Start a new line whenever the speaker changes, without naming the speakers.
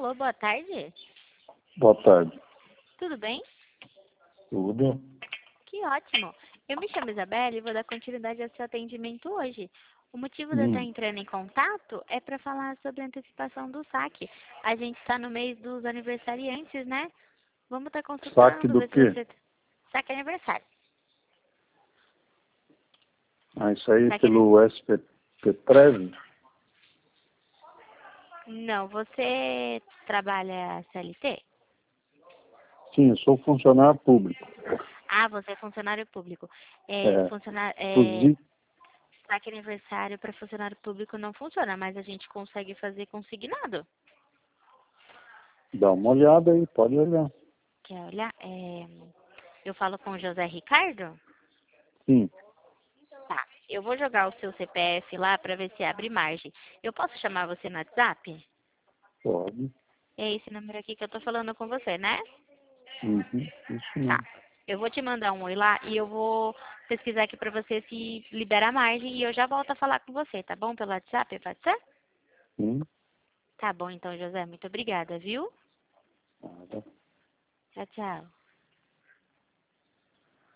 Alô, boa tarde.
Boa tarde.
Tudo bem?
Tudo?
Que ótimo. Eu me chamo Isabela e vou dar continuidade ao seu atendimento hoje. O motivo de eu estar entrando em contato é para falar sobre a antecipação do saque. A gente está no mês dos aniversariantes, né? Vamos estar
Saque
consultando,
do
ver se
quê?
você... Saque aniversário.
Ah, isso aí
Saque
pelo SPTrev?
Não, você trabalha CLT?
Sim, eu sou funcionário público.
Ah, você é funcionário público.
É,
É,
inclusive,
saque aniversário para funcionário público não funciona, mas a gente consegue fazer consignado.
dá uma olhada aí, pode olhar.
Quer olhar? Eu falo com o José Ricardo?
Sim,
Tá. Eu vou jogar o seu CPF lá para ver se abre margem. Eu posso chamar você no WhatsApp?
pode.
É esse número aqui que eu tô falando com você, né?
Uhum, isso
Tá.
mesmo.
Eu vou te mandar um oi lá e eu vou pesquisar aqui pra você se libera a margem e eu já volto a falar com você, tá bom? Pelo WhatsApp, pode ser?
Sim,
Tá bom então, José. Muito obrigada, viu?
nada.
Tchau, tchau.